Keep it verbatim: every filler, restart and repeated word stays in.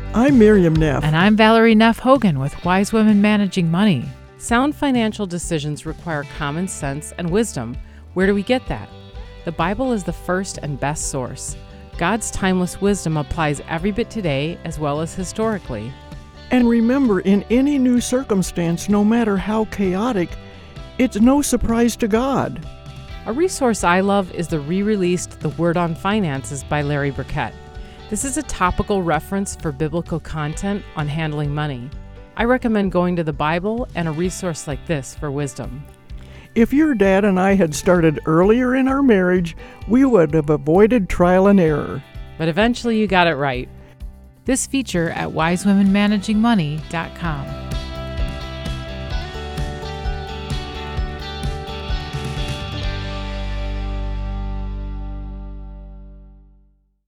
I'm Miriam Neff. And I'm Valerie Neff Hogan with Wise Women Managing Money. Sound financial decisions require common sense and wisdom. Where do we get that? The Bible is the first and best source. God's timeless wisdom applies every bit today as well as historically. And remember, in any new circumstance, no matter how chaotic, it's no surprise to God. A resource I love is the re-released The Word on Finances by Larry Burkett. This is a topical reference for biblical content on handling money. I recommend going to the Bible and a resource like this for wisdom. If your dad and I had started earlier in our marriage, we would have avoided trial and error. But eventually you got it right. This feature at wise women managing money dot com.